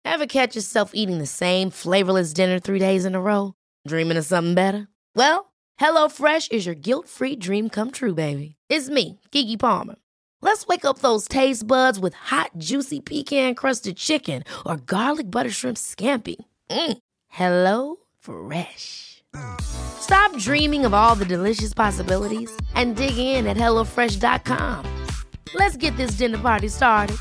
Ever catch yourself eating the same flavorless dinner 3 days in a row? Dreaming of something better? Well, HelloFresh is your guilt-free dream come true, baby. It's me, Keke Palmer. Let's wake up those taste buds with hot, juicy pecan-crusted chicken or garlic butter shrimp scampi. Hello Fresh. Stop dreaming of all the delicious possibilities and dig in at HelloFresh.com. Let's get this dinner party started.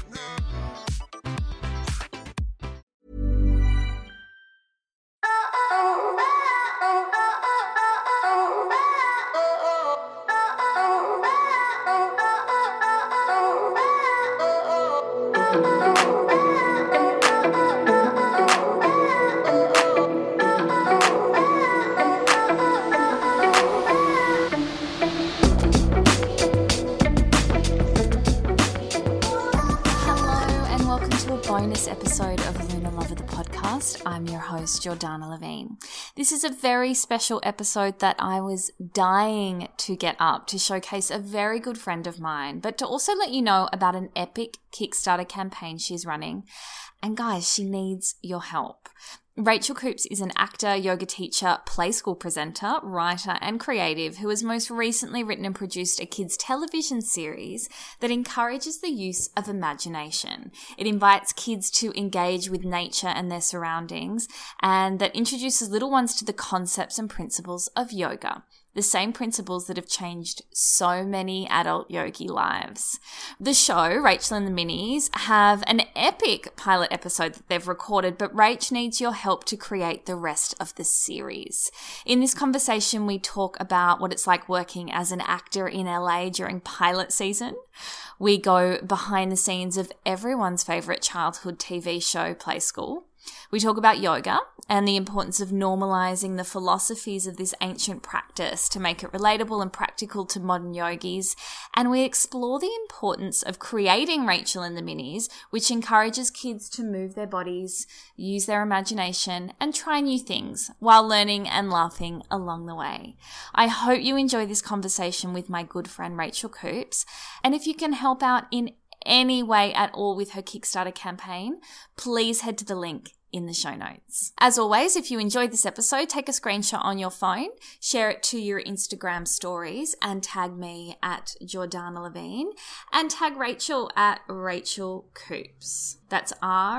Bonus episode of Lunar Lover the podcast. I'm your host, Jordana Levine. This is a very special episode that I was dying to get up to showcase a very good friend of mine, but to also let you know about an epic Kickstarter campaign she's running. And guys, she needs your help. Rachel Coops is an actor, yoga teacher, play school presenter, writer, and creative who has most recently written and produced a kids' television series that encourages the use of imagination. It invites kids to engage with nature and their surroundings, and that introduces little ones to the concepts and principles of yoga. The same principles that have changed so many adult yogi lives. The show, Rachel and the Minis, have an epic pilot episode that they've recorded, but Rach needs your help to create the rest of the series. In this conversation, we talk about what it's like working as an actor in LA during pilot season. We go behind the scenes of everyone's favorite childhood TV show, Play School. We talk about yoga and the importance of normalizing the philosophies of this ancient practice to make it relatable and practical to modern yogis. And we explore the importance of creating Rachel and the Minis, which encourages kids to move their bodies, use their imagination, and try new things while learning and laughing along the way. I hope you enjoy this conversation with my good friend Rachel Coops. And if you can help out in any way at all with her Kickstarter campaign, please head to the link in the show notes. As always, if you enjoyed this episode, take a screenshot on your phone, share it to your Instagram stories, and tag me at Jordana Levine, and tag Rachel at Rachel Coops. That's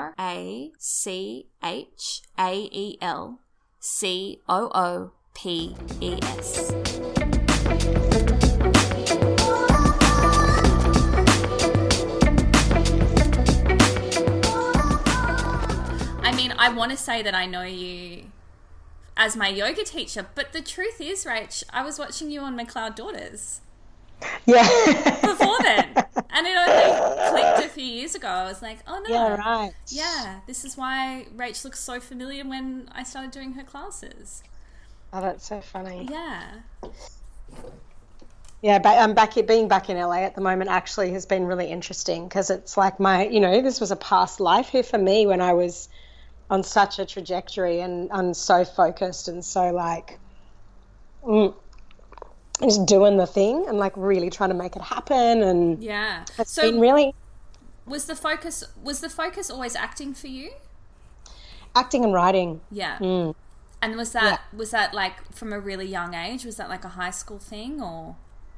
RACHAELCOOPES. I want to say that I know you as my yoga teacher, but the truth is, Rach, I was watching you on McLeod Daughters. Yeah. Before then. And it only clicked a few years ago. I was like, oh no. Yeah, right. Yeah, this is why Rach looks so familiar when I started doing her classes. Oh, that's so funny. Yeah. Yeah, but being back in LA at the moment actually has been really interesting because it's like this was a past life here for me when I was on such a trajectory and I'm so focused and so just doing the thing and like really trying to make it happen. And yeah, it's been really. Was the focus always acting for you? Acting and writing. Yeah. And was that like from a really young age? Was that like a high school thing or?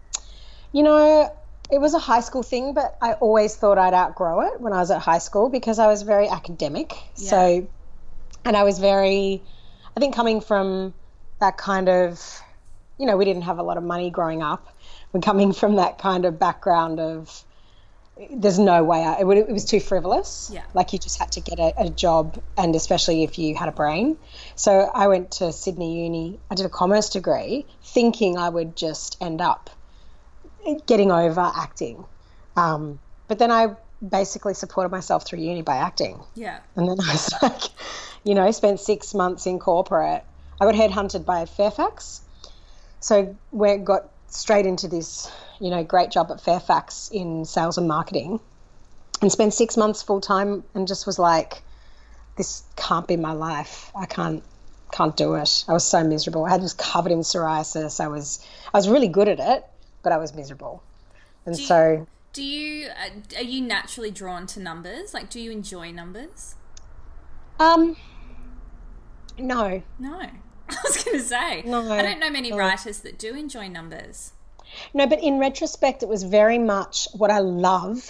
It was a high school thing, but I always thought I'd outgrow it when I was at high school because I was very academic. Yeah. So, and I was I think coming from that kind of, we didn't have a lot of money growing up. We're coming from that kind of background of there's no way it was too frivolous. Yeah. Like you just had to get a job, and especially if you had a brain. So I went to Sydney Uni. I did a commerce degree thinking I would just end up getting over acting. But then I basically supported myself through uni by acting. Yeah. And then I was like, spent 6 months in corporate. I got headhunted by Fairfax. So we got straight into this, great job at Fairfax in sales and marketing and spent 6 months full time and just was like, this can't be my life. I can't do it. I was so miserable. I was covered in psoriasis. I was really good at it, but I was miserable. And are you naturally drawn to numbers? Like, do you enjoy numbers? Um, no. No. I was going to say, No. I don't know many No. writers that do enjoy numbers. No, but in retrospect, it was very much what I love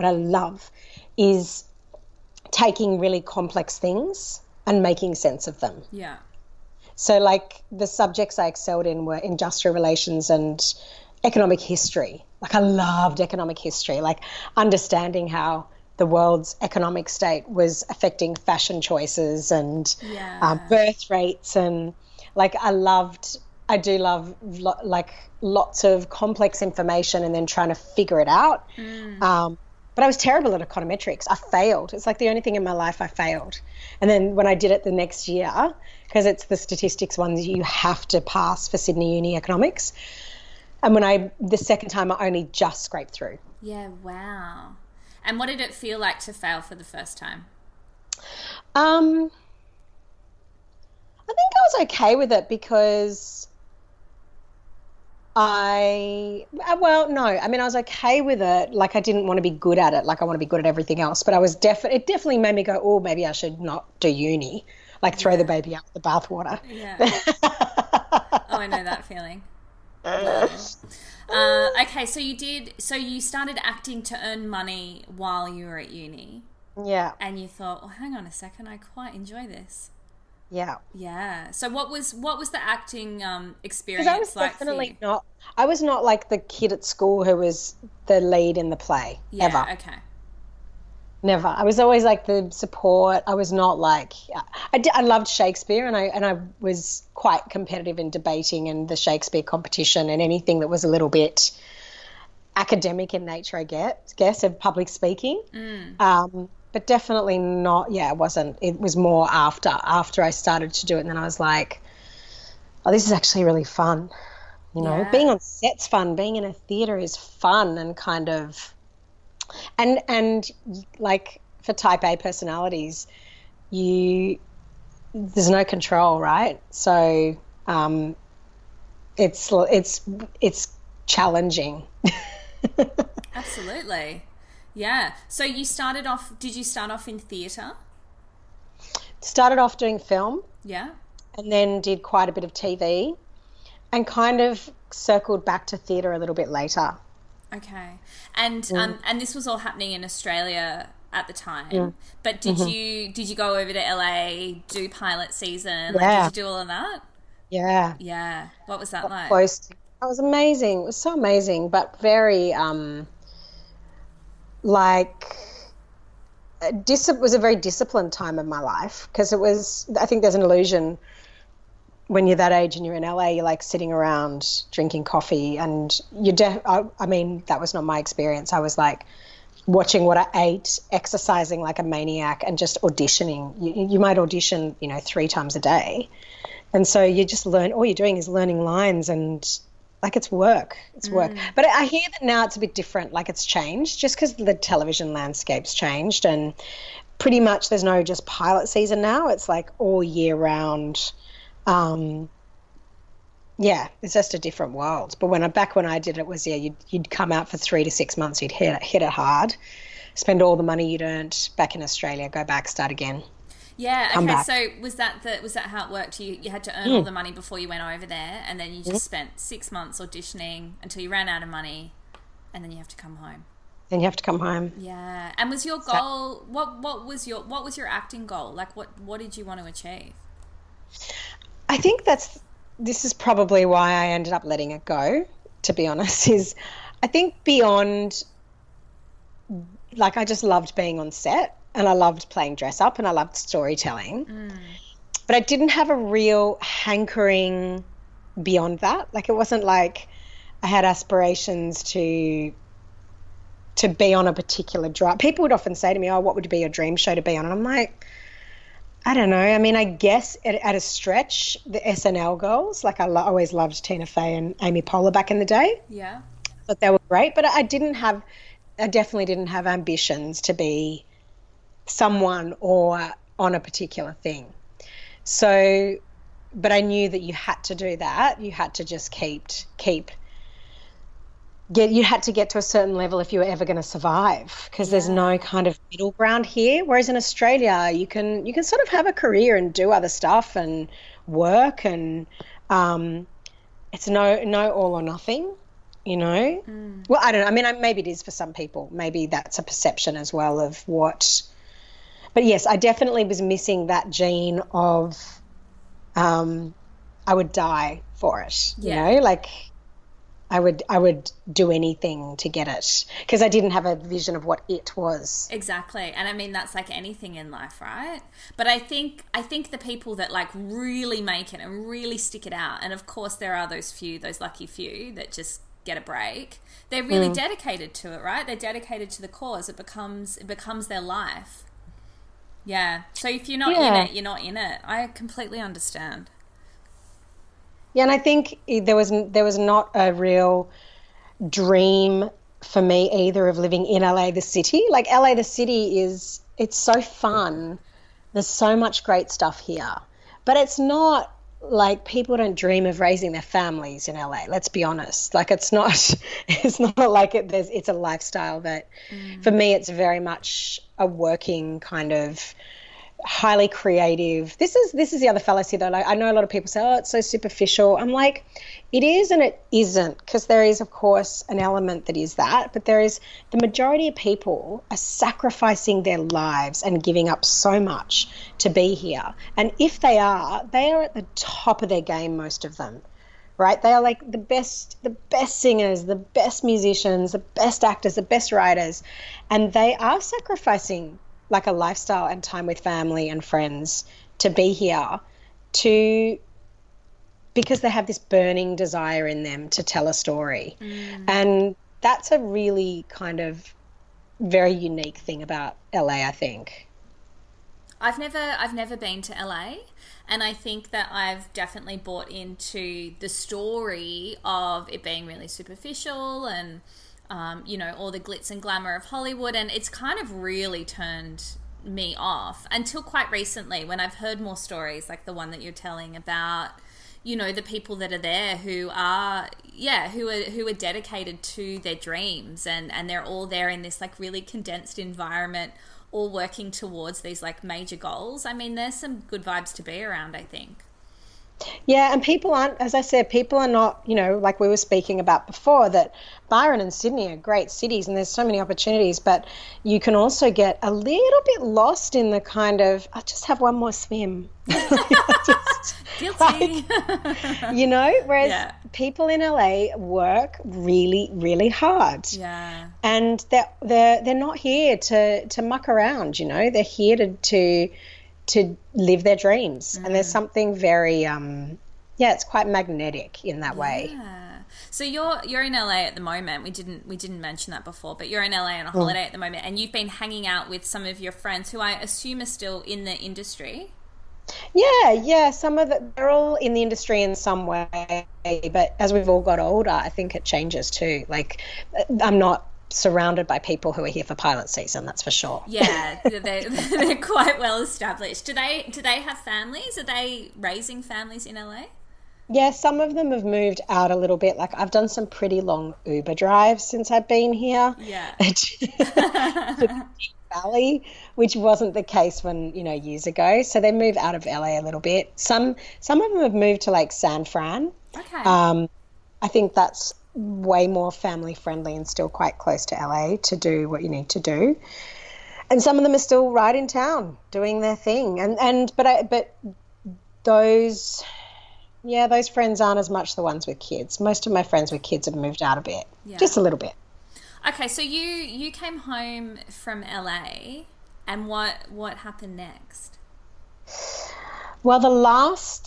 is taking really complex things and making sense of them. Yeah. So like the subjects I excelled in were industrial relations and economic history. Like I loved economic history, like understanding how the world's economic state was affecting fashion choices and birth rates. And like I do love like lots of complex information and then trying to figure it out. But I was terrible at econometrics. I failed. It's like the only thing in my life I failed. And then when I did it the next year, because it's the statistics ones you have to pass for Sydney Uni economics. And the second time I only just scraped through. Yeah, wow. And what did it feel like to fail for the first time? I think I was okay with it because I was okay with it. Like I didn't want to be good at it. Like I want to be good at everything else. But it definitely made me go, oh, maybe I should not do uni. Like throw the baby out with the bathwater. Yeah. Oh, I know that feeling. Okay, so you started acting to earn money while you were at uni. Yeah. And you thought, oh, hang on a second, I quite enjoy this. Yeah. Yeah. So what was the acting experience Because I was like definitely for you? I was not like the kid at school who was the lead in the play, ever. Okay. Never. I was always like the support. I was not like I loved Shakespeare and I was quite competitive in debating and the Shakespeare competition and anything that was a little bit academic in nature, I guess of public speaking. But definitely not. Yeah, it wasn't. It was more after I started to do it, and then I was like, oh, this is actually really fun. You know, being on set's fun. Being in a theatre is fun and kind of. And like for type A personalities, there's no control, right? So it's challenging. Absolutely. Yeah. So did you start off in theatre? Started off doing film. Yeah. And then did quite a bit of TV and kind of circled back to theatre a little bit later. Okay. And this was all happening in Australia at the time. But did you go over to LA, do pilot season? Like, did you do all of that? Yeah. Yeah. What was that like? Close. That was amazing. It was so amazing, but very it was a very disciplined time of my life because I think there's an illusion when you're that age and you're in LA, you're like sitting around drinking coffee and I mean, that was not my experience. I was like watching what I ate, exercising like a maniac and just auditioning. You might audition, 3 times a day. And so you just all you're doing is learning lines and like it's work. But I hear that now it's a bit different, like it's changed just because the television landscape's changed and pretty much there's no just pilot season now. It's like all year round. It's just a different world. But back when I did it was, you'd come out for 3 to 6 months, you'd hit it hard, spend all the money you'd earned back in Australia, go back, start again. Yeah, come okay, back. So was that how it worked? You had to earn all the money before you went over there and then you just spent 6 months auditioning until you ran out of money and then you have to come home. Then you have to come home. Yeah. And was your goal what was your acting goal? Like what did you want to achieve? I think this is probably why I ended up letting it go, to be honest, is I think beyond, like I just loved being on set and I loved playing dress up and I loved storytelling. But I didn't have a real hankering beyond that. Like it wasn't like I had aspirations to be on a particular drama. People would often say to me, oh, what would be your dream show to be on? And I'm like, I don't know. I mean, I guess at a stretch, the SNL girls, like I always loved Tina Fey and Amy Poehler back in the day. Yeah. But they were great. But I definitely didn't have ambitions to be someone or on a particular thing. So, but I knew that you had to do that. You had to just keep you had to get to a certain level if you were ever going to survive, because there's no kind of middle ground here. Whereas in Australia, you can sort of have a career and do other stuff and work, and it's no all or nothing, you know. Well, I don't know. I mean, maybe it is for some people. Maybe that's a perception as well of what. But yes, I definitely was missing that gene of I would die for it, you know, like I would do anything to get it, because I didn't have a vision of what it was. Exactly. And I mean, that's like anything in life, right? But I think the people that like really make it and really stick it out, and of course there are those lucky few that just get a break, they're really dedicated to it, right? They're dedicated to the cause. It becomes their life. Yeah. So if you're not in it, you're not in it. I completely understand. Yeah, and I think there was not a real dream for me either of living in LA the city. Like LA the city it's so fun. There's so much great stuff here. But it's not like people don't dream of raising their families in LA. Let's be honest. Like it's not like it's a lifestyle that for me it's very much a working kind of highly creative. This is the other fallacy though. Like I know a lot of people say, oh, it's so superficial. I'm like, it is and it isn't, because there is of course an element that is that, but there is the majority of people are sacrificing their lives and giving up so much to be here. And if they are at the top of their game, most of them. Right? They are like the best singers, the best musicians, the best actors, the best writers, and they are sacrificing like a lifestyle and time with family and friends to be here, because they have this burning desire in them to tell a story. And that's a really kind of very unique thing about LA, I think. I've never been to LA, and I think that I've definitely bought into the story of it being really superficial and you know, all the glitz and glamour of Hollywood, and it's kind of really turned me off until quite recently, when I've heard more stories like the one that you're telling about, you know, the people that are there who are dedicated to their dreams, and they're all there in this like really condensed environment, all working towards these like major goals. I mean, there's some good vibes to be around, I think. Yeah, and people aren't, as I said, people are not, you know, like we were speaking about before, that Byron and Sydney are great cities and there's so many opportunities, but you can also get a little bit lost in the kind of, I'll just have one more swim. Guilty. Like, you know, whereas people in LA work really, really hard. Yeah. And they're not here to muck around, you know, they're here to live their dreams. And there's something very it's quite magnetic in that way. So you're in LA at the moment. We didn't mention that before, but you're in LA on a holiday at the moment, and you've been hanging out with some of your friends who I assume are still in the industry. Yeah, some of they're all in the industry in some way, but as we've all got older, I think it changes too. Like I'm not surrounded by people who are here for pilot season, that's for sure. Yeah, they're quite well established. Do they have families? Are they raising families in LA? Yeah, some of them have moved out a little bit. Like I've done some pretty long Uber drives since I've been here. Yeah. To Valley, which wasn't the case when, you know, years ago. So they moved out of LA a little bit. Some of them have moved to like San Fran. Okay. I think that's way more family friendly and still quite close to LA to do what you need to do. And some of them are still right in town doing their thing. But those friends aren't as much the ones with kids. Most of my friends with kids have moved out a bit, just a little bit. Okay, so you came home from LA, and what happened next? Well, the last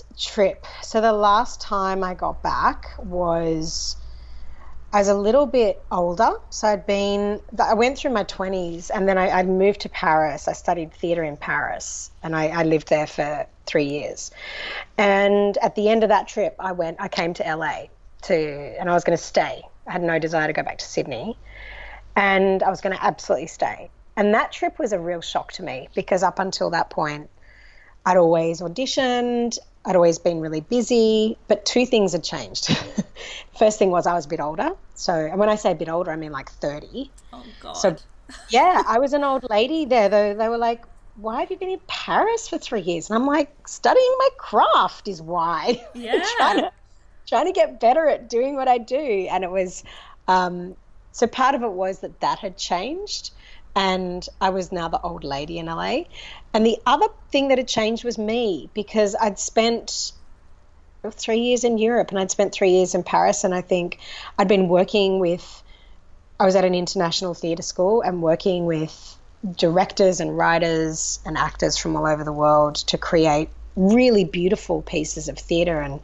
time I got back was I was a little bit older. So I went through my 20s, and then I moved to Paris. I studied theatre in Paris, and I lived there for 3 years. And at the end of that trip, I came to LA and I was going to stay. I had no desire to go back to Sydney, and I was going to absolutely stay. And that trip was a real shock to me, because up until that point, I'd always auditioned. I'd always been really busy, but two things had changed. First thing was I was a bit older. So, and when I say a bit older, I mean like 30. Oh, God. So, yeah, I was an old lady there. They were like, why have you been in Paris for 3 years? And I'm like, studying my craft is why. Yeah. trying to get better at doing what I do. And it was, so part of it was that had changed. And I was now the old lady in LA. And the other thing that had changed was me, because I'd spent 3 years in Europe and I'd spent 3 years in Paris. And I think I'd been I was at an international theatre school and working with directors and writers and actors from all over the world to create really beautiful pieces of theatre. And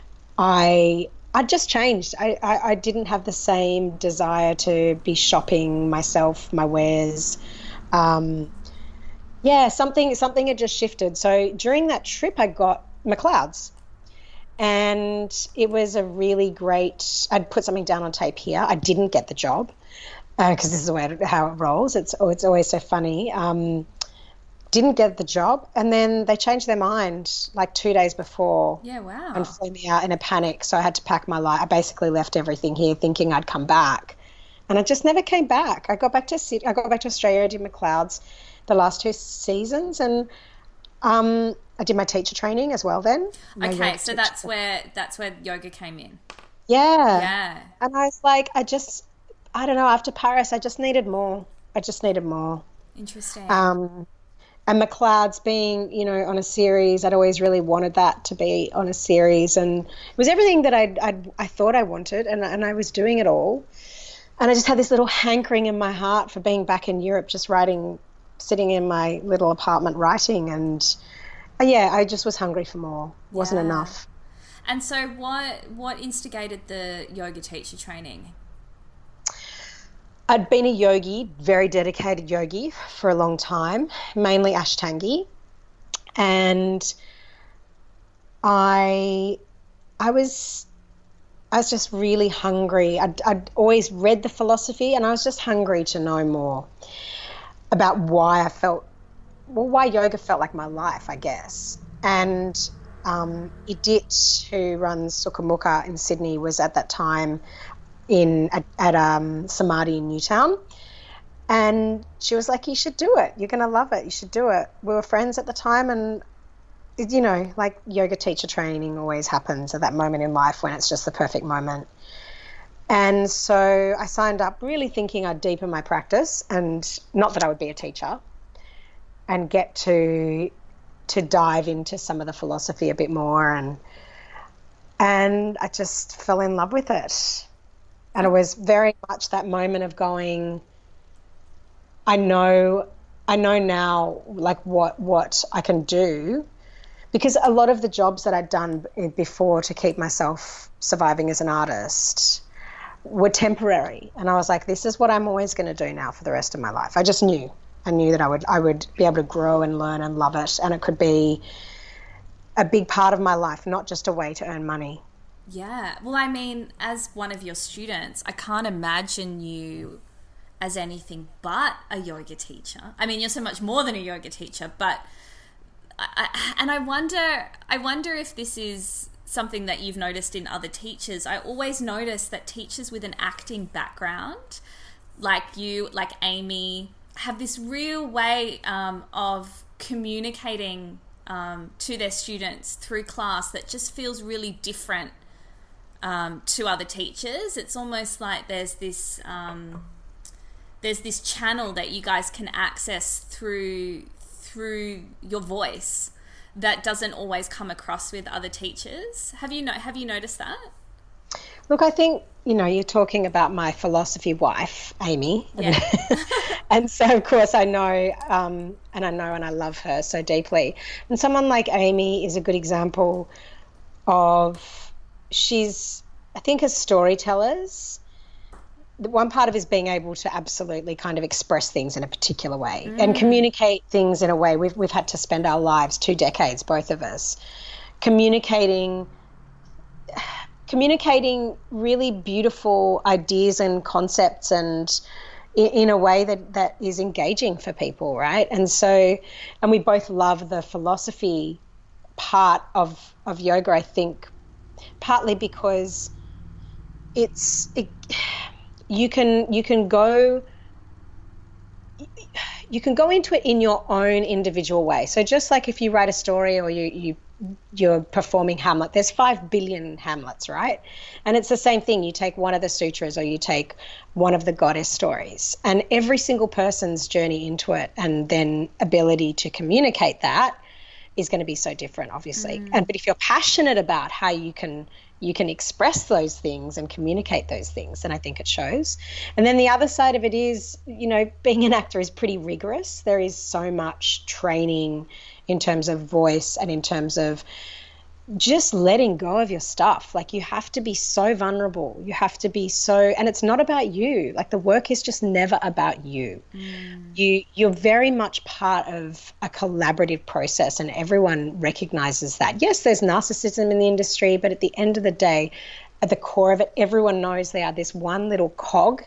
I just changed. I didn't have the same desire to be shopping myself, my wares. Something had just shifted. So during that trip, I got McLeod's, and it was a really great. I'd put something down on tape here. I didn't get the job because this is how it rolls. It's always so funny. Didn't get the job, and then they changed their mind like 2 days before. Yeah, wow. And flew me out in a panic. So I had to pack my life. I basically left everything here thinking I'd come back, and I just never came back. I got back to Australia. I did McLeod's the last 2 seasons, and I did my teacher training as well then. Okay, so that's where yoga came in. Yeah. And I was like, I don't know, after Paris, I just needed more. Interesting. And McLeod's being, on a series, I'd always really wanted that to be on a series, and it was everything that I thought I wanted, and I was doing it all. And I just had this little hankering in my heart for being back in Europe, just writing, sitting in my little apartment writing, and I just was hungry for more. Wasn't enough. And so what instigated the yoga teacher training? I'd been a yogi, very dedicated yogi for a long time, mainly Ashtangi. And I was just really hungry. I'd always read the philosophy, and I was just hungry to know more about why yoga felt like my life, I guess. And Edith, who runs Sukha in Sydney, was at that time at Samadhi in Newtown, and she was like, you should do it, you're going to love it, you should do it. We were friends at the time, and like yoga teacher training always happens at that moment in life when it's just the perfect moment. And so I signed up really thinking I'd deepen my practice, and not that I would be a teacher, and get to dive into some of the philosophy a bit more, and I just fell in love with it. And it was very much that moment of going, I know now like what I can do, because a lot of the jobs that I'd done before to keep myself surviving as an artist were temporary. And I was like, this is what I'm always going to do now for the rest of my life. I just knew. I knew that I would be able to grow and learn and love it, and it could be a big part of my life, not just a way to earn money. Yeah. Well, I mean, as one of your students, I can't imagine you as anything but a yoga teacher. I mean, you're so much more than a yoga teacher, but I wonder if this is something that you've noticed in other teachers. I always notice that teachers with an acting background, like you, like Amy, have this real way of communicating to their students through class that just feels really different to other teachers. It's almost like there's this channel that you guys can access through your voice that doesn't always come across with other teachers. Have you noticed that? Look, I think, you're talking about my philosophy wife, Amy. Yeah. And so, of course, I know, and I love her so deeply. And someone like Amy is a good example of, I think as storytellers, the one part of is being able to absolutely kind of express things in a particular way and communicate things in a way. We've had to spend our lives, 2 decades, both of us, communicating really beautiful ideas and concepts, and in a way that is engaging for people, right? And we both love the philosophy part of yoga, I think, partly because you can go into it in your own individual way. So just like if you write a story or you're performing Hamlet, there's 5 billion Hamlets, right? And it's the same thing. You take one of the sutras or you take one of the goddess stories, and every single person's journey into it and then ability to communicate that is going to be so different, obviously. But if you're passionate about how you can express those things and communicate those things, then I think it shows. And then the other side of it is, being an actor is pretty rigorous. There is so much training in terms of voice and in terms of just letting go of your stuff. Like, you have to be so vulnerable. You have to be so, and it's not about you. Like, the work is just never about you. You're very much part of a collaborative process, and everyone recognizes that. Yes, there's narcissism in the industry, but at the end of the day, at the core of it, everyone knows they are this one little cog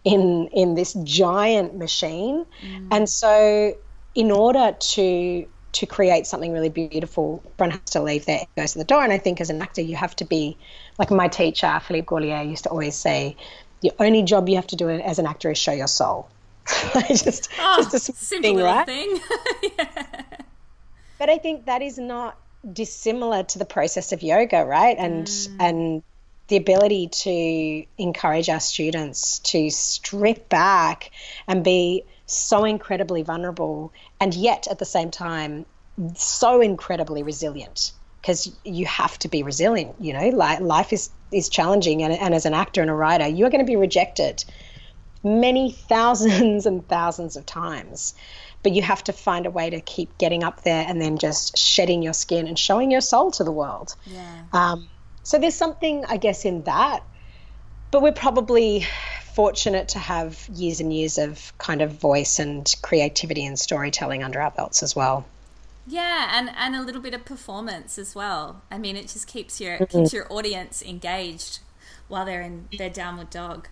in this giant machine. And so in order to create something really beautiful, everyone has to leave their egos at the door. And I think as an actor, you have to be, like my teacher, Philippe Gaulier, used to always say, the only job you have to do as an actor is show your soul. just a simple thing, right? Thing. Yeah. But I think that is not dissimilar to the process of yoga, right? And the ability to encourage our students to strip back and be so incredibly vulnerable, and yet at the same time so incredibly resilient, because you have to be resilient. Life is challenging, and as an actor and a writer, you are going to be rejected many thousands and thousands of times, but you have to find a way to keep getting up there and then just shedding your skin and showing your soul to the world. So there's something, I guess, in that, but we're probably fortunate to have years and years of kind of voice and creativity and storytelling under our belts as well. Yeah, and a little bit of performance as well. I mean, it just keeps your audience engaged while they're in their downward dog.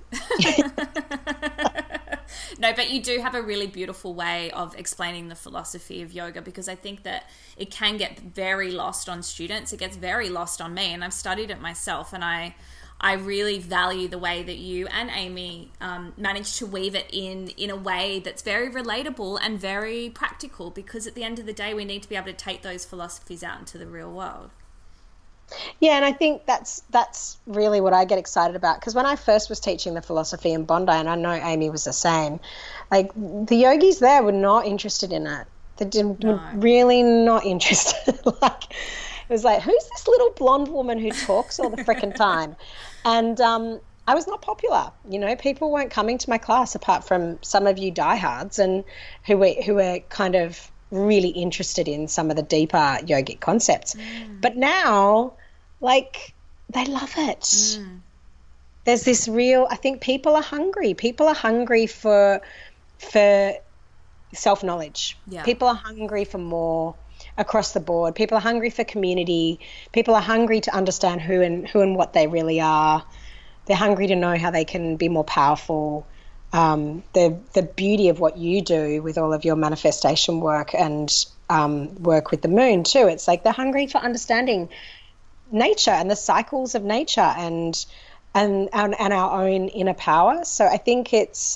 No, but you do have a really beautiful way of explaining the philosophy of yoga, because I think that it can get very lost on students. It gets very lost on me, and I've studied it myself, and I really value the way that you and Amy managed to weave it in a way that's very relatable and very practical, because at the end of the day, we need to be able to take those philosophies out into the real world. Yeah, and I think that's really what I get excited about, because when I first was teaching the philosophy in Bondi, and I know Amy was the same, like the yogis there were not interested in it. Were really not interested. Like, it was like, who's this little blonde woman who talks all the frickin' time? And I was not popular. People weren't coming to my class apart from some of you diehards and who were kind of really interested in some of the deeper yogic concepts. But now, like, they love it. There's this real, I think people are hungry. People are hungry for self-knowledge. Yeah. People are hungry for more across the board. People are hungry for community. People are hungry to understand who and what they really are. They're hungry to know how they can be more powerful. The beauty of what you do with all of your manifestation work and work with the moon too. It's like they're hungry for understanding nature and the cycles of nature and our own inner power. So I think it's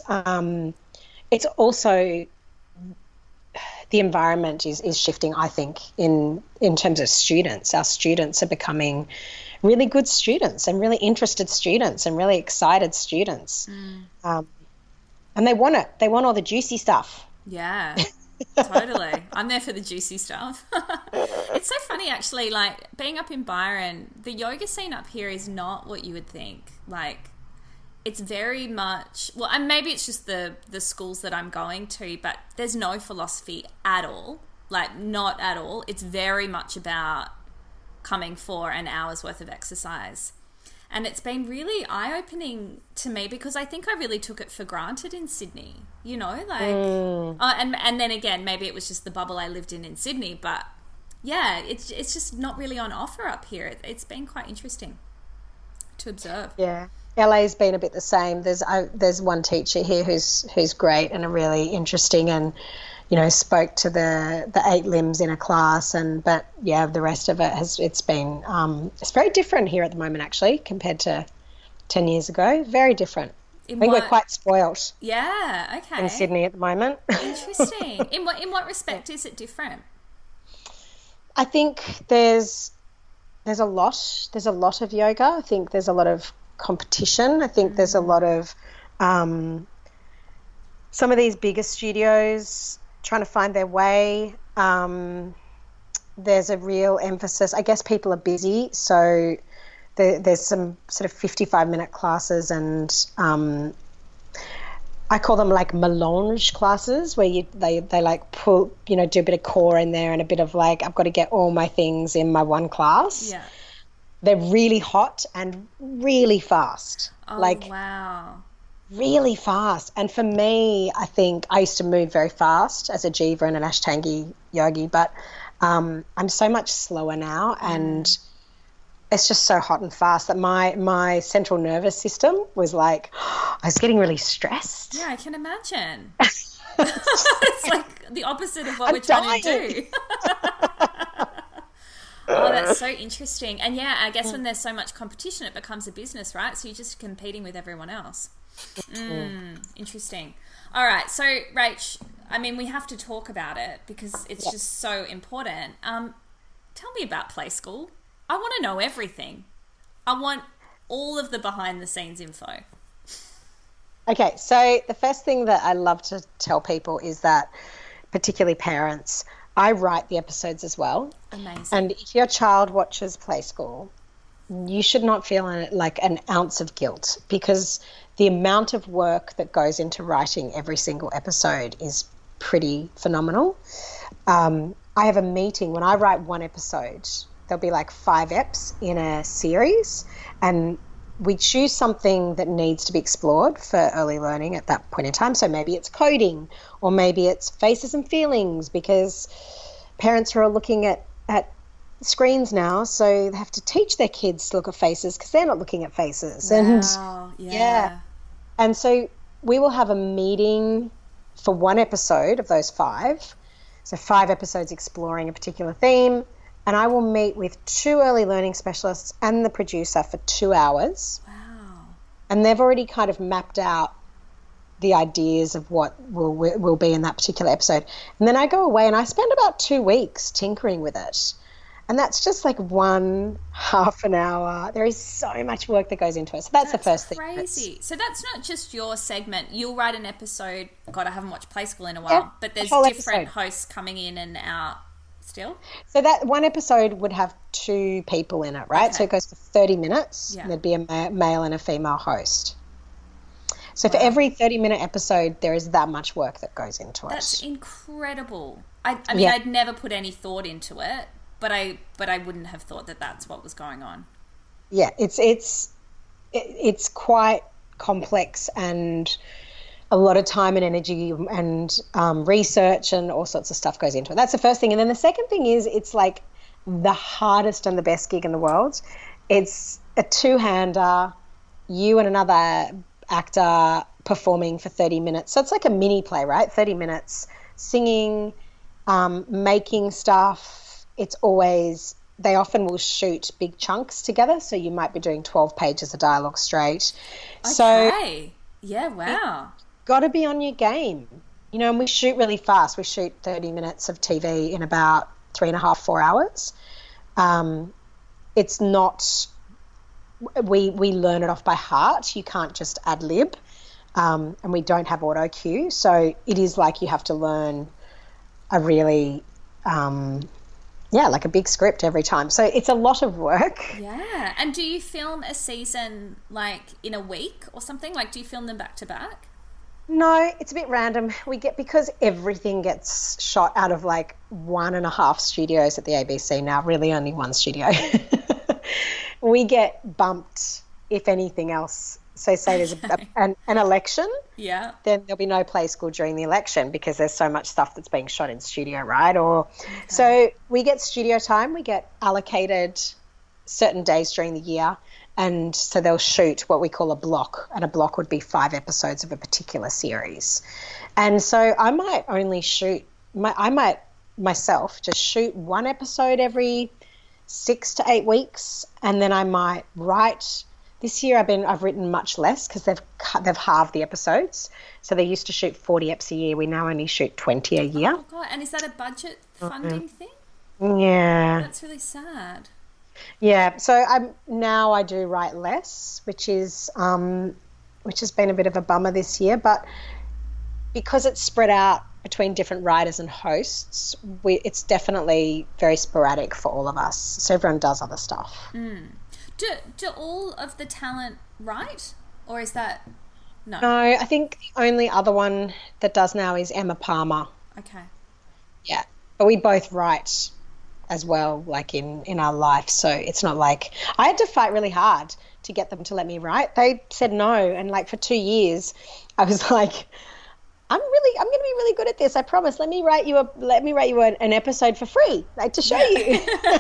also the environment is shifting, I think, in terms of students. Our students are becoming really good students and really interested students and really excited students. And they want it. They want all the juicy stuff. Yeah, totally. I'm there for the juicy stuff. It's so funny, actually, like being up in Byron, the yoga scene up here is not what you would think. Like, it's very much, well, and maybe it's just the schools that I'm going to, but there's no philosophy at all, like not at all. It's very much about coming for an hour's worth of exercise. And it's been really eye-opening to me, because I think I really took it for granted in Sydney, and then again, maybe it was just the bubble I lived in Sydney, but yeah, it's just not really on offer up here. It's been quite interesting to observe. Yeah. LA's been a bit the same. There's one teacher here who's great and really interesting, and spoke to the 8 limbs in a class, but the rest of it it's been it's very different here at the moment actually compared to 10 years ago. Very different. I think we're quite spoilt. Yeah, okay. In Sydney at the moment. Interesting. In what respect is it different? I think there's a lot of yoga. I think there's a lot of competition. I think there's a lot of some of these bigger studios trying to find their way. There's a real emphasis. I guess people are busy, so there's some sort of 55-minute classes, and I call them like melange classes, where they like pull, do a bit of core in there and a bit of like, I've got to get all my things in my one class. Yeah. They're really hot and really fast. Oh, wow. Really fast. And for me, I think I used to move very fast as a Jiva and an Ashtangi yogi, but I'm so much slower now, and it's just so hot and fast that my central nervous system was like, I was getting really stressed. Yeah, I can imagine. It's like the opposite of what we're trying to do. Oh, that's so interesting. And yeah, I guess when there's so much competition, it becomes a business, right? So you're just competing with everyone else. Interesting. All right. So, Rach, I mean, we have to talk about it because it's just so important. Tell me about Play School. I want to know everything. I want all of the behind the scenes info. Okay. So the first thing that I love to tell people is that, particularly parents, I write the episodes as well. Amazing. And if your child watches Play School, you should not feel like an ounce of guilt, because the amount of work that goes into writing every single episode is pretty phenomenal. I have a meeting when I write one episode. There'll be like 5 eps in a series, and we choose something that needs to be explored for early learning at that point in time. So maybe it's coding, or maybe it's faces and feelings, because parents are all looking at screens now, so they have to teach their kids to look at faces because they're not looking at faces. Wow, And and so we will have a meeting for one episode of those 5. So 5 episodes exploring a particular theme. And I will meet with 2 early learning specialists and the producer for 2 hours. Wow. And they've already kind of mapped out the ideas of what will be in that particular episode. And then I go away and I spend about 2 weeks tinkering with it. And that's just like 1/2 an hour. There is so much work that goes into it. So that's the first thing. Crazy. So that's not just your segment. You'll write an episode. God, I haven't watched Play School in a while. But there's different hosts coming in and out still. So that one episode would have 2 people in it, right? Okay. So it goes for 30 minutes. Yeah. And there'd be a male and a female host. So for every 30-minute episode, there is that much work that goes into it. That's incredible. I mean, I'd never put any thought into it, but I wouldn't have thought that that's what was going on. Yeah, it's quite complex, and a lot of time and energy and research and all sorts of stuff goes into it. That's the first thing. And then the second thing is, it's like the hardest and the best gig in the world. It's a 2-hander, you and another actor performing for 30 minutes. So it's like a mini play, right? 30 minutes, singing, making stuff. It's always, they often will shoot big chunks together. So you might be doing 12 pages of dialogue straight. Okay. So yeah, wow. Got to be on your game, and we shoot really fast. We shoot 30 minutes of TV in about 3.5, 4 hours. It's not, we learn it off by heart. You can't just ad lib, and we don't have auto cue. So it is like you have to learn a really, like a big script every time. So it's a lot of work. Yeah. And do you film a season like in a week or something? Like, do you film them back to back? No, it's a bit random. Because everything gets shot out of like 1.5 studios at the ABC now, really only 1 studio. We get bumped, if anything else. So say there's an election, then there'll be no Play School during the election because there's so much stuff that's being shot in studio, right? So we get studio time. We get allocated certain days during the year. And so they'll shoot what we call a block, and a block would be 5 episodes of a particular series. And so I might only shoot I might myself just shoot one episode every 6 to 8 weeks, and then I might write. This year I've written much less because they've halved the episodes. So they used to shoot 40 eps a year. We now only shoot 20 a year. Oh God! And is that a budget funding thing? Yeah. That's really sad. Yeah. So I do write less, which has been a bit of a bummer this year, but because it's spread out between different writers and hosts, it's definitely very sporadic for all of us. So everyone does other stuff. Do all of the talent write, or is that no? No, I think the only other one that does now is Emma Palmer. Okay. Yeah, but we both write as well, like in our life. So it's not like I had to fight really hard to get them to let me write. They said no, and like for 2 years, I was like, I'm going to be really good at this. I promise. Let me write you an episode for free, like to show you.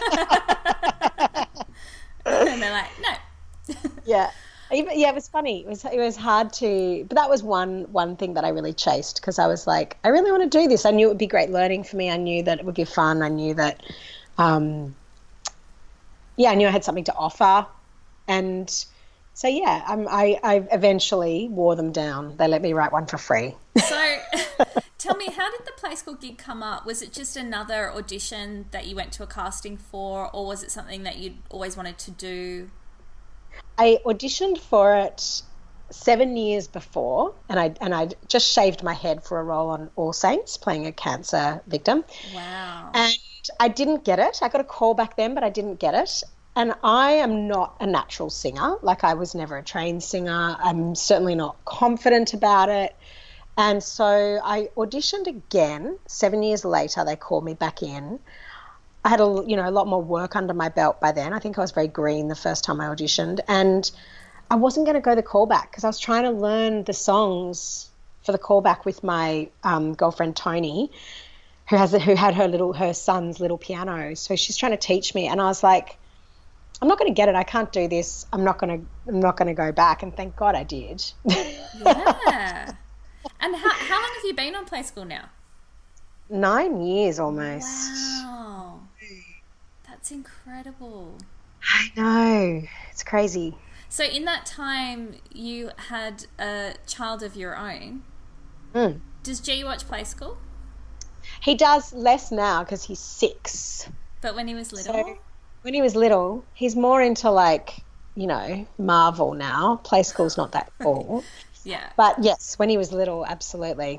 And they're like, no. Yeah. It was funny. It was hard to, but that was one thing that I really chased, because I was like, I really want to do this. I knew it would be great learning for me. I knew that it would be fun. I knew that, I knew I had something to offer. And so, yeah, I eventually wore them down. They let me write one for free. So tell me, how did the Play School gig come up? Was it just another audition that you went to a casting for, or was it something that you'd always wanted to do? I auditioned for it 7 years before, and I just shaved my head for a role on All Saints, playing a cancer victim. Wow. And I didn't get it. I got a call back then, but I didn't get it. And I am not a natural singer. Like, I was never a trained singer. I'm certainly not confident about it. And so I auditioned again. 7 years later, they called me back in. I had a lot more work under my belt by then. I think I was very green the first time I auditioned, and I wasn't going to go the callback because I was trying to learn the songs for the callback with my girlfriend Tony, who had her son's little piano. So she's trying to teach me, and I was like, I'm not going to get it. I can't do this. I'm not going to go back. And thank God I did. Yeah. And how long have you been on Play School now? 9 years almost. Wow. That's incredible. I know. It's crazy. So in that time, you had a child of your own. Does G watch Play School? He does less now because he's 6. But when he was little? So when he was little, he's more into Marvel now. Play School's not that cool. Yeah. But yes, when he was little, absolutely.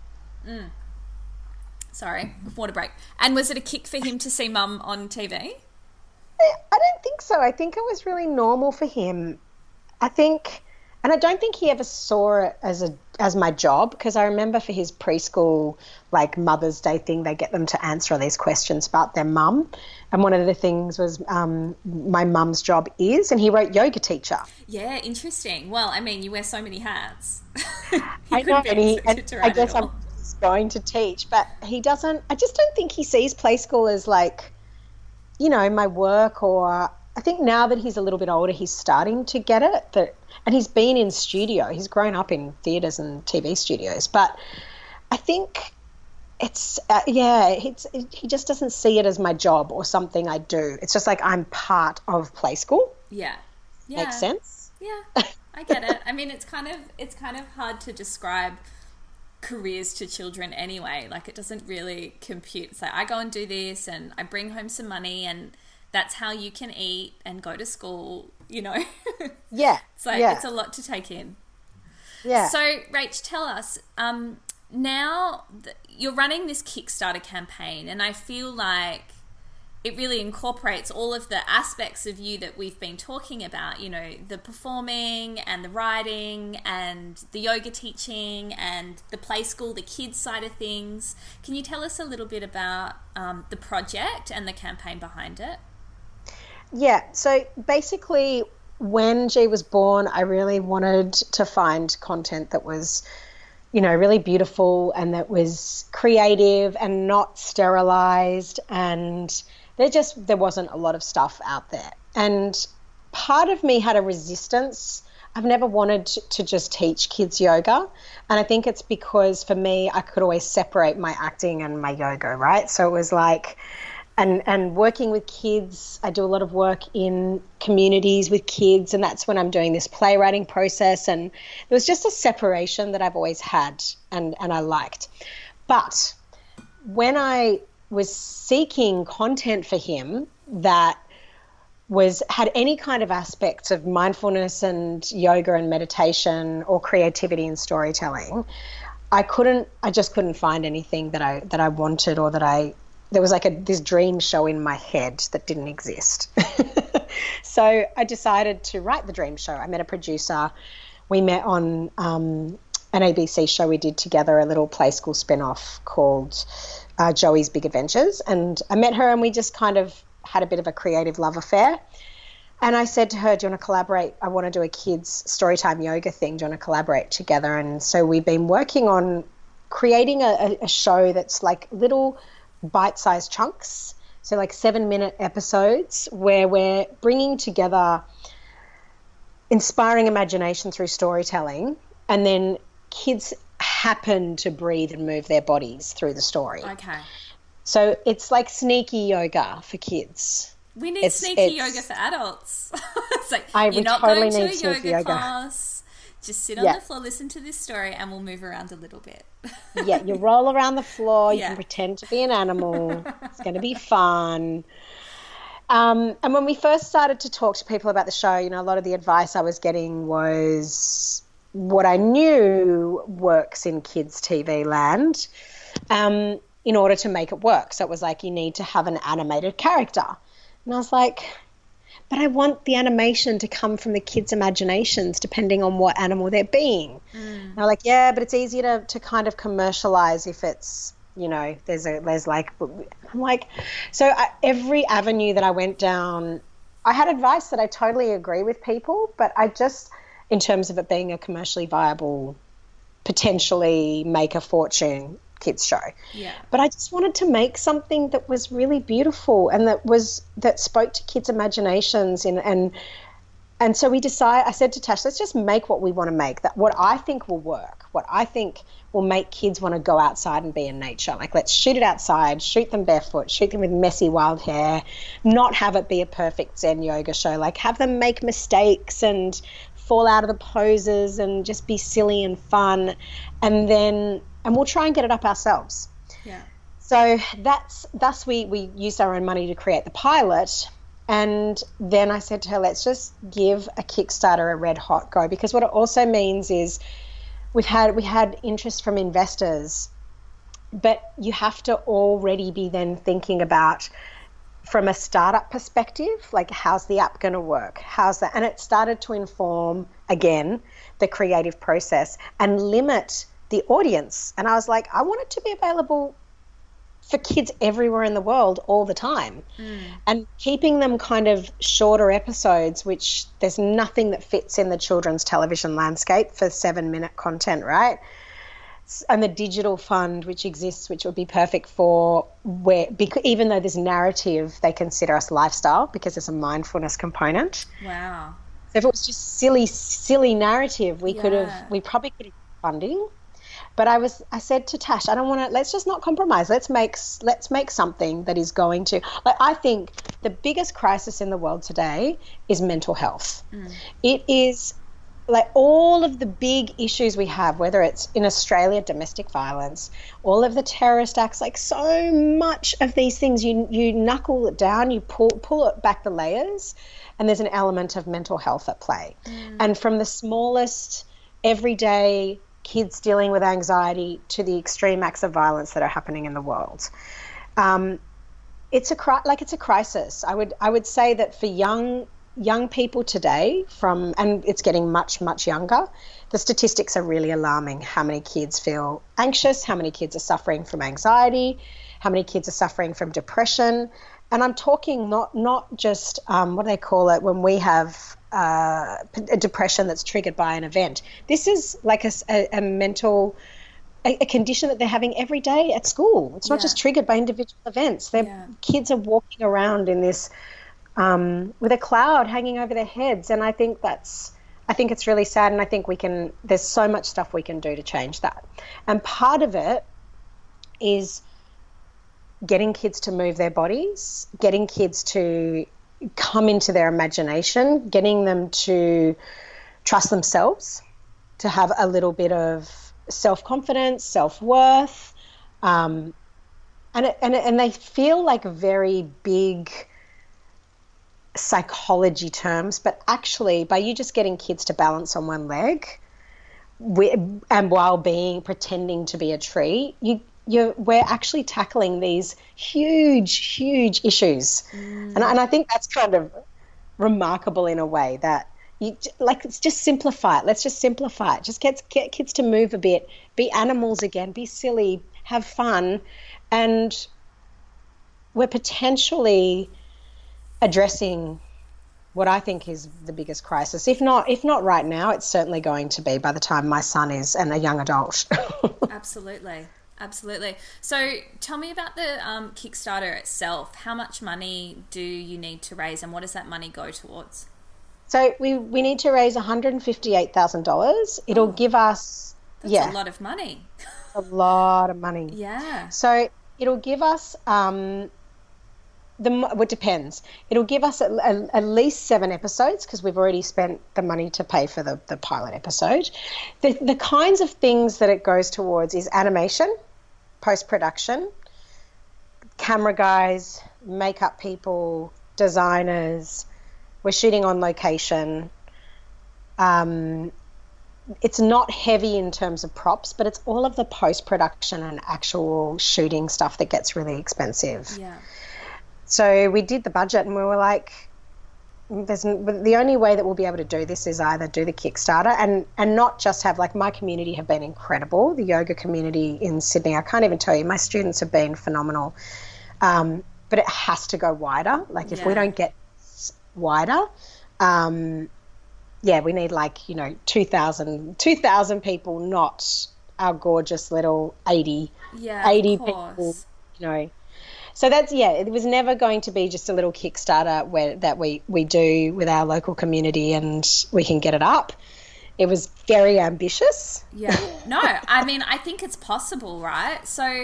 Sorry, water break. And was it a kick for him to see Mum on TV? I don't think so. I think it was really normal for him. And I don't think he ever saw it as my job, because I remember for his preschool, like, Mother's Day thing, they get them to answer all these questions about their mum. And one of the things was my mum's job is, and he wrote yoga teacher. Yeah, interesting. Well, I mean, you wear so many hats. I know, and I guess I'm going to teach, but he doesn't. I just don't think he sees Play School as like, my work. Or I think now that he's a little bit older, he's starting to get it. And he's been in studio. He's grown up in theatres and TV studios, but I think it's he just doesn't see it as my job or something I do. It's just like I'm part of Play School. Yeah. Makes sense. Yeah, I get it. I mean, it's kind of hard to describe careers to children anyway. Like, it doesn't really compute. It's like, I go and do this and I bring home some money and that's how you can eat and go to school, Yeah. So it's a lot to take in. Yeah. So, Rach, tell us, now you're running this Kickstarter campaign, and I feel like it really incorporates all of the aspects of you that we've been talking about, the performing and the writing and the yoga teaching and the Play School, the kids side of things. Can you tell us a little bit about the project and the campaign behind it? Yeah, so basically when G was born, I really wanted to find content that was, really beautiful and that was creative and not sterilized, and there wasn't a lot of stuff out there. And part of me had a resistance I've never wanted to just teach kids yoga. And I think it's because for me, I could always separate my acting and my yoga, right? So it was like, and working with kids, I do a lot of work in communities with kids, and that's when I'm doing this playwriting process. And there was just a separation that I've always had and I liked. But when I was seeking content for him that had any kind of aspects of mindfulness and yoga and meditation or creativity and storytelling, I just couldn't find anything that I wanted, or there was like this dream show in my head that didn't exist. So I decided to write the dream show. I met a producer. We met on an ABC show we did together, a little play school spin-off called Joey's Big Adventures. And I met her and we just kind of had a bit of a creative love affair. And I said to her, do you want to collaborate? I want to do a kids storytime yoga thing. Do you want to collaborate together? And so we've been working on creating a show that's like little bite-sized chunks. So like 7-minute episodes where we're bringing together inspiring imagination through storytelling, and then kids happen to breathe and move their bodies through the story. Okay. So it's like sneaky yoga for kids. We need sneaky yoga for adults. It's like, you're not totally going to a yoga class. Just sit on the floor, listen to this story, and we'll move around a little bit. Yeah, you roll around the floor. You can pretend to be an animal. It's going to be fun. And when we first started to talk to people about the show, a lot of the advice I was getting was what I knew works in kids' TV land in order to make it work. So it was like, you need to have an animated character. And I was like, but I want the animation to come from the kids' imaginations depending on what animal they're being. And they're like, yeah, but it's easier to kind of commercialize if it's, there's like, I'm like, so every avenue that I went down, I had advice that I totally agree with people, but I just, in terms of it being a commercially viable, potentially make a fortune kids show. Yeah. But I just wanted to make something that was really beautiful and that spoke to kids' imaginations and so I said to Tash, let's just make what we want to make, that what I think will work, what I think will make kids want to go outside and be in nature. Like, let's shoot it outside, shoot them barefoot, shoot them with messy wild hair, not have it be a perfect Zen yoga show, like have them make mistakes and fall out of the poses and just be silly and fun, and we'll try and get it up ourselves. Yeah. So thus we used our own money to create the pilot. And then I said to her, let's just give a Kickstarter a red hot go, because what it also means is we had interest from investors, but you have to already be then thinking about, from a startup perspective, like, how's the app going to work? How's that? And it started to inform, again, the creative process and limit the audience. And I was like, I want it to be available for kids everywhere in the world all the time. And keeping them kind of shorter episodes, which there's nothing that fits in the children's television landscape for 7-minute content, right? And the digital fund which exists, which would be perfect for even though there's narrative, they consider us lifestyle because there's a mindfulness component. Wow. So if it was just silly narrative, we probably could have funding. But I said to Tash, I don't want to, let's just not compromise. Let's make something that is going to, like, I think the biggest crisis in the world today is mental health. It is like all of the big issues we have, whether it's in Australia, domestic violence, all of the terrorist acts, like so much of these things, you knuckle it down, you pull it back the layers, and there's an element of mental health at play. And from the smallest everyday kids dealing with anxiety to the extreme acts of violence that are happening in the world, it's a crisis. I would say that for young people today, and it's getting much, much younger, the statistics are really alarming. How many kids feel anxious, how many kids are suffering from anxiety, how many kids are suffering from depression. And I'm talking not just what do they call it when we have a depression that's triggered by an event. This is like a mental a condition that they're having every day at school. It's not just triggered by individual events. Kids are walking around in this with a cloud hanging over their heads, and I think that's I think it's really sad, and I think there's so much stuff we can do to change that. And part of it is getting kids to move their bodies, getting kids to come into their imagination, getting them to trust themselves, to have a little bit of self-confidence, self-worth, and they feel like very big psychology terms, but actually by you just getting kids to balance on one leg and while pretending to be a tree, we're actually tackling these huge issues. And I think that's kind of remarkable in a way, that let's just simplify it. Let's just simplify it. Just get kids to move a bit, be animals again, be silly, have fun. And we're potentially addressing what I think is the biggest crisis. If not right now, it's certainly going to be by the time my son is a young adult. Absolutely. So tell me about the Kickstarter itself. How much money do you need to raise, and what does that money go towards? So we need to raise $158,000. It'll give us... That's a lot of money. A lot of money. Yeah. So it'll give us... it depends. It'll give us at least 7 episodes, because we've already spent the money to pay for the pilot episode. The kinds of things that it goes towards is animation, post-production, camera guys, makeup people, designers. We're shooting on location. It's not heavy in terms of props, but it's all of the post-production and actual shooting stuff that gets really expensive. Yeah. So we did the budget, and we were like, the only way that we'll be able to do this is either do the Kickstarter and not just have, like, my community have been incredible. The yoga community in Sydney, I can't even tell you, my students have been phenomenal. But it has to go wider. Like, if we don't get wider, we need 2,000 people, not our gorgeous little 80 people, So that's, it was never going to be just a little Kickstarter that we do with our local community and we can get it up. It was very ambitious. Yeah. No, I mean, I think it's possible, right? So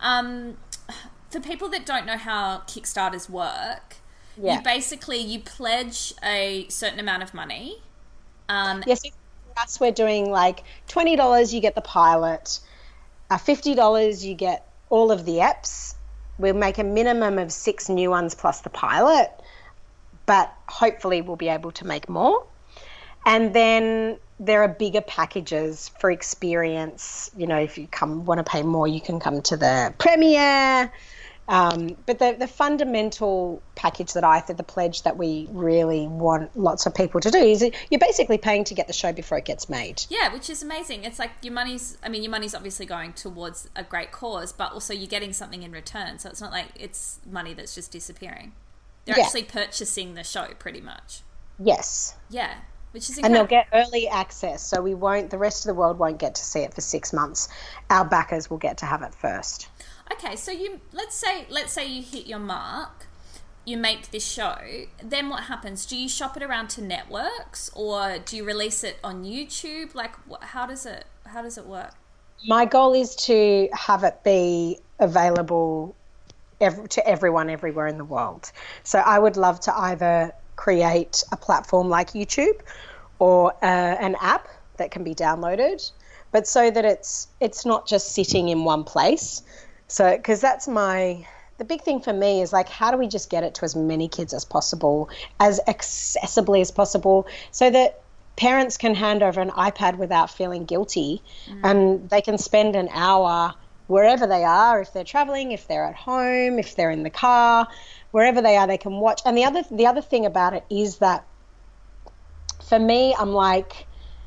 for people that don't know how Kickstarters work, you pledge a certain amount of money. Yes, for us we're doing like $20 you get the pilot, $50 you get all of the EPs. We'll make a minimum of 6 new ones plus the pilot, but hopefully we'll be able to make more. And then there are bigger packages for experience. If you want to pay more, you can come to the premiere. But the fundamental package the pledge that we really want lots of people to do is you're basically paying to get the show before it gets made. Yeah, which is amazing. It's like your money's obviously going towards a great cause, but also you're getting something in return. So it's not like it's money that's just disappearing. They're actually purchasing the show pretty much. Yes. Yeah. Which is incredible. And they'll get early access, so the rest of the world won't get to see it for 6 months. Our backers will get to have it first. Okay, so let's say you hit your mark, you make this show, then what happens? Do you shop it around to networks, or do you release it on YouTube? Like, how does it work? My goal is to have it be available to everyone everywhere in the world. So I would love to either create a platform like YouTube or an app that can be downloaded, but so that it's not just sitting in one place. So, because that's the big thing for me is like, how do we just get it to as many kids as possible, as accessibly as possible, so that parents can hand over an iPad without feeling guilty, and they can spend an hour wherever they are, if they're traveling, if they're at home, if they're in the car, wherever they are, they can watch. And the other thing about it is that for me, I'm like,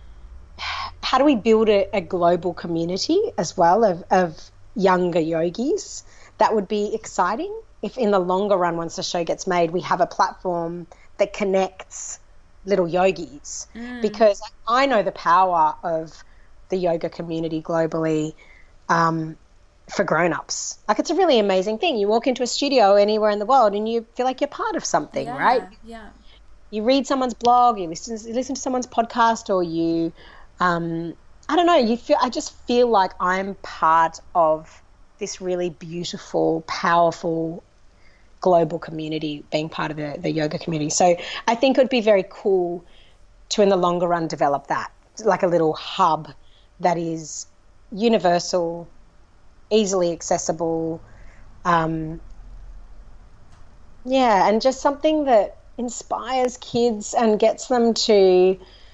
how do we build a global community as well of younger yogis? That would be exciting if in the longer run, once the show gets made, we have a platform that connects little yogis, because I know the power of the yoga community globally for grown-ups. Like, it's a really amazing thing. You walk into a studio anywhere in the world and you feel like you're part of something, right? Yeah. you read someone's blog, you listen to someone's podcast, or you, I don't know, I just feel like I'm part of this really beautiful, powerful global community, being part of the yoga community. So I think it would be very cool to, in the longer run, develop that, like a little hub that is universal, easily accessible, and just something that inspires kids and gets them to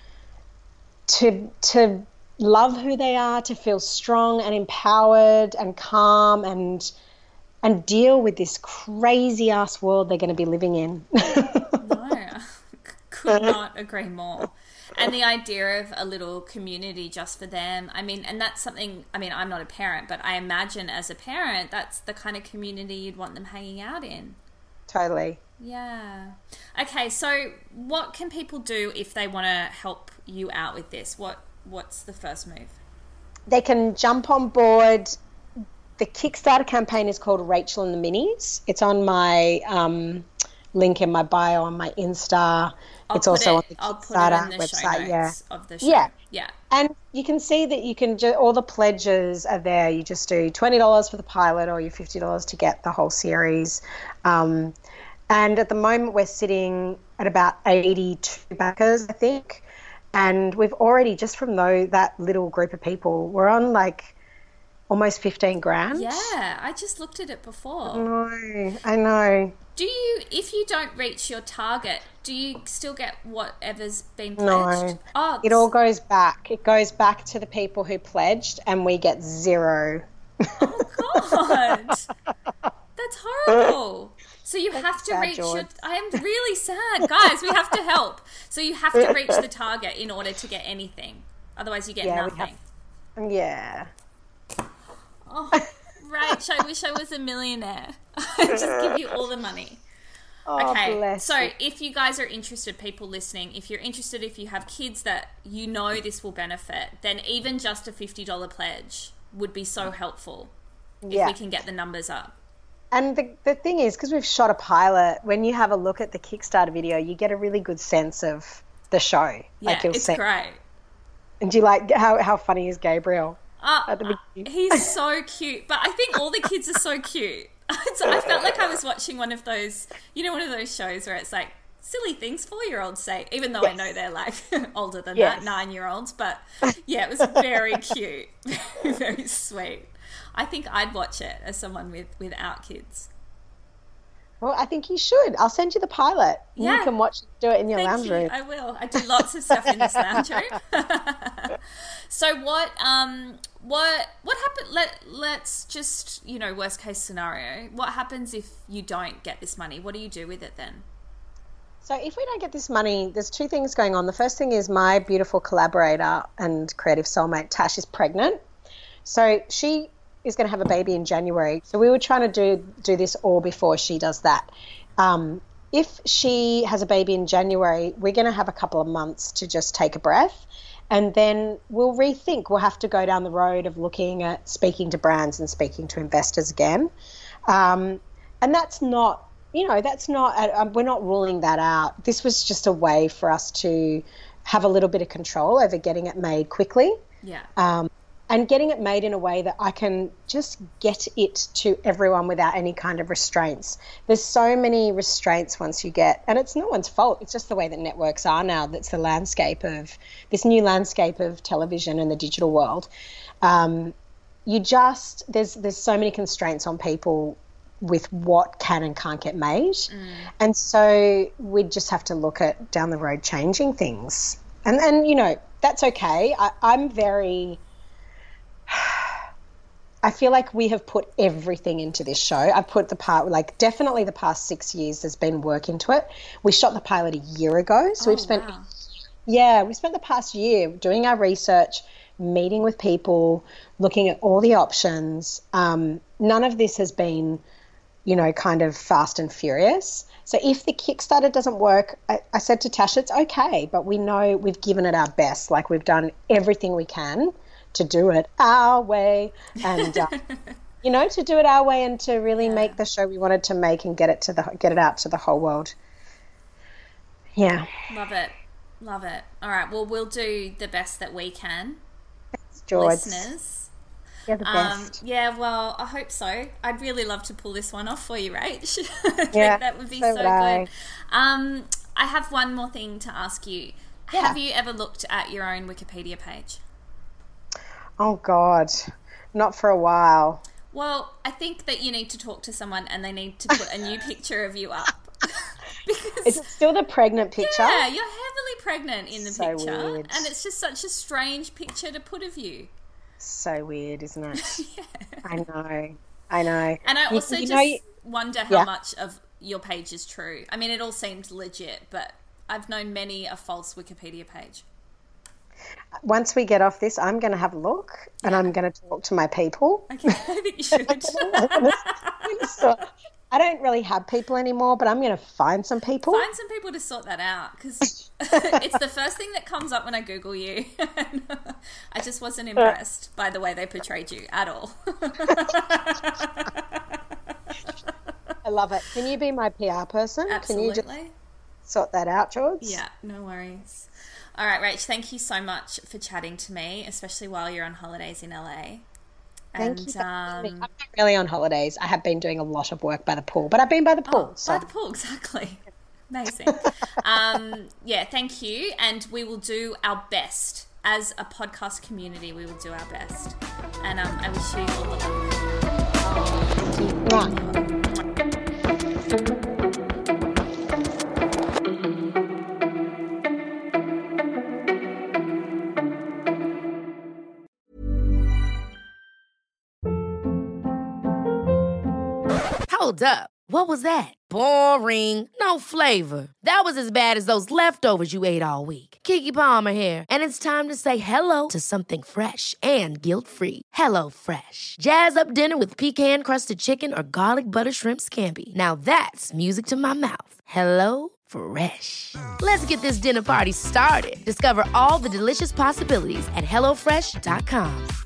love who they are, to feel strong and empowered and calm and deal with this crazy ass world they're going to be living in. No, could not agree more. And the idea of a little community just for them, I mean, and that's something, I mean, I'm not a parent, but I imagine as a parent, that's the kind of community you'd want them hanging out in. Totally. Yeah. Okay, so what can people do if they want to help you out with this? What's the first move? They can jump on board. The Kickstarter campaign is called Rachel and the Minis. It's on my link in my bio on my Insta. It's also on the Kickstarter website. Of the show. Yeah. And you can see that you can all the pledges are there. You just do $20 for the pilot or your $50 to get the whole series. And at the moment we're sitting at about 82 backers, I think. And we've already, just from that little group of people, we're on like almost 15 grand. Yeah, I just looked at it before. I know. If you don't reach your target, do you still get whatever's been pledged? No. Oh, it all goes back. It goes back to the people who pledged, and we get zero. Oh, God. That's horrible. So you have to reach I am really sad. Guys, we have to help. So you have to reach the target in order to get anything. Otherwise you get nothing. Yeah. Oh, Rach, I wish I was a millionaire. I'd just give you all the money. Oh, okay, so if you guys are interested, people listening, if you're interested, if you have kids that you know this will benefit, then even just a $50 pledge would be so helpful if we can get the numbers up. And the thing is, because we've shot a pilot, when you have a look at the Kickstarter video, you get a really good sense of the show. Yeah, it's great. And do you like how funny is Gabriel? At the beginning? He's so cute. But I think all the kids are so cute. So I felt like I was watching one of those shows where it's like silly things 4-year-olds say, even though I know they're like older than that, 9-year-olds. But yeah, it was very cute, very, very sweet. I think I'd watch it as someone without kids. Well, I think you should. I'll send you the pilot. Yeah. You can do it in your lounge room. I will. I do lots of stuff in this lounge room. So what happened? Let's just, worst case scenario. What happens if you don't get this money? What do you do with it then? So if we don't get this money, there's two things going on. The first thing is my beautiful collaborator and creative soulmate, Tash, is pregnant. So she is going to have a baby in January. So we were trying to do this all before she does that. If she has a baby in January, we're going to have a couple of months to just take a breath, and then we'll rethink. We'll have to go down the road of looking at speaking to brands and speaking to investors again. And that's not, we're not ruling that out. This was just a way for us to have a little bit of control over getting it made quickly. Yeah. And getting it made in a way that I can just get it to everyone without any kind of restraints. There's so many restraints once you get, and it's no one's fault. It's just the way that networks are now. That's the landscape of this new landscape of television and the digital world. There's so many constraints on people with what can and can't get made. And so we just have to look at down the road changing things. And that's okay. I feel like we have put everything into this show. I've put definitely the past 6 years there's been work into it. We shot the pilot a year ago. So we spent the past year doing our research, meeting with people, looking at all the options. None of this has been, kind of fast and furious. So if the Kickstarter doesn't work, I said to Tasha, it's okay, but we know we've given it our best. Like, we've done everything we can to do it our way and, to do it our way and to really make the show we wanted to make and get it out to the whole world. Yeah. Love it. Love it. All right. Well, we'll do the best that we can. Thanks, George. Listeners. You're the best. Yeah, well, I hope so. I'd really love to pull this one off for you, Rach. I think that would be so good. I have one more thing to ask you. Yeah. Have you ever looked at your own Wikipedia page? Oh, God. Not for a while. Well, I think that you need to talk to someone and they need to put a new picture of you up. Because, is it still the pregnant picture? Yeah, you're heavily pregnant in the picture. Weird. And it's just such a strange picture to put of you. So weird, isn't it? Yeah. I know. And I also wonder how much of your page is true. I mean, it all seems legit, but I've known many a false Wikipedia page. Once we get off this, I'm going to have a look and I'm going to talk to my people. Okay, I think you should. I don't really have people anymore, but I'm going to find some people. Find some people to sort that out, because it's the first thing that comes up when I Google you. I just wasn't impressed by the way they portrayed you at all. I love it. Can you be my PR person? Absolutely. Can you just sort that out, George? Yeah, no worries. All right, Rach, thank you so much for chatting to me, especially while you're on holidays in LA. Thank you. I'm not really on holidays. I have been doing a lot of work by the pool, but I've been by the pool. By the pool, exactly. Amazing. Thank you. And we will do our best. As a podcast community, we will do our best. And I wish you all the luck. Hold up. What was that? Boring. No flavor. That was as bad as those leftovers you ate all week. Keke Palmer here, and it's time to say hello to something fresh and guilt-free. Hello Fresh. Jazz up dinner with pecan-crusted chicken or garlic butter shrimp scampi. Now that's music to my mouth. Hello Fresh. Let's get this dinner party started. Discover all the delicious possibilities at HelloFresh.com.